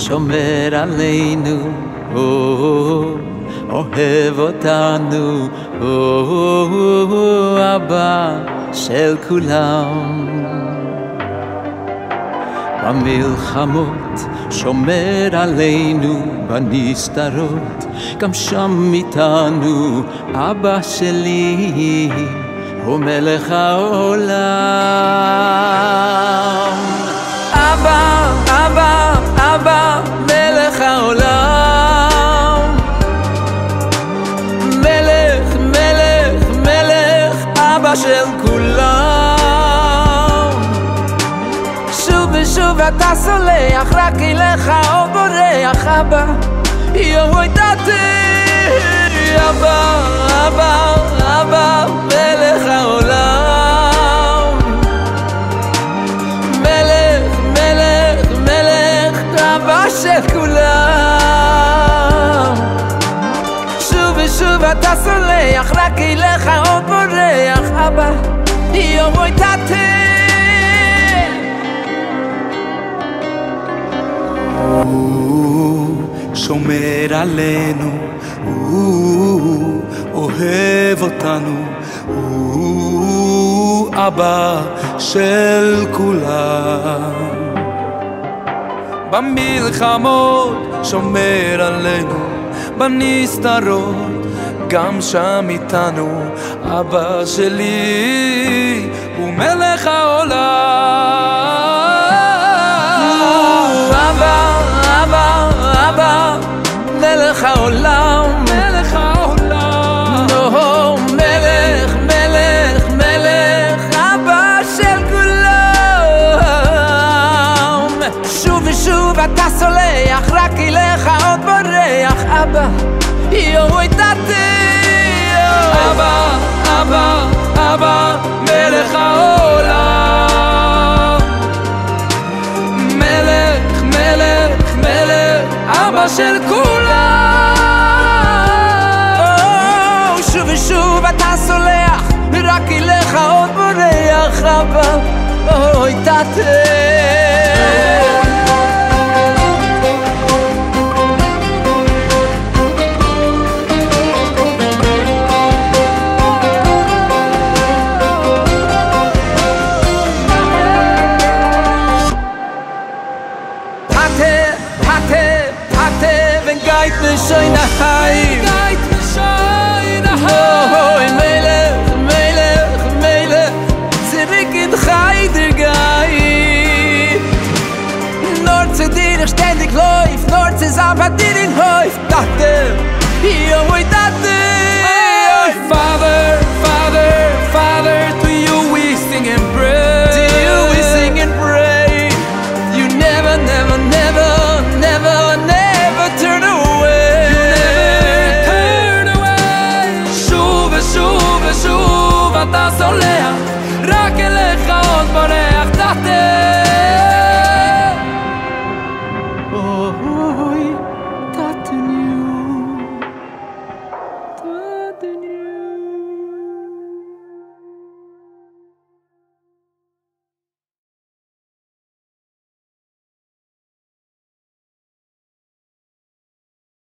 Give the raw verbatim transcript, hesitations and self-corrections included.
שומר עלינו, אוהב אותנו, אבא של כולם. במלחמות שומר עלינו, בנסתרות גם שם איתנו, אבא שלי הוא מלך העולם. אבא, אבא, אבא, מלך העולם. מלך, מלך, מלך, אבא של כולם. שוב ושוב אתה סולח, רק אליך עוד בורח, אבא, יואו דתי. אבא, אבא, אבא, מלך העולם. מלך, מלך, מלך, אבא של כולם. שוב ושוב אתה סולח, רק אליך עוד בורח, אבא, יואו דתי. הוא שומר עלינו, הוא אוהב אותנו, הוא אבא של כולם. במלחמות שומר עלינו, בנסתרות גם שם איתנו, אבא שלי הוא מלך העולם. מלך העולם, מלך העולם, נו, מלך, מלך, מלך, אבא של כולם. שוב ושוב אתה סולח, רק אליך עוד בורח, אבא, יואו דתי. אבא, אבא, אבא, מלך העולם. מלך, מלך, מלך, אבא של כולם. שוב ושוב אתה סולח, רק אליך עוד בורח, אבא, אוי דתי. Geit mir schön nach Heim, Geit mir schön nach Heim. Oh, Melech, Melech, Melech, zurück in Heider Geit. Nur zu dir ich ständig läuf, nur zu aber dir in Häuf. Dachte, yo, dachte, oh, Father.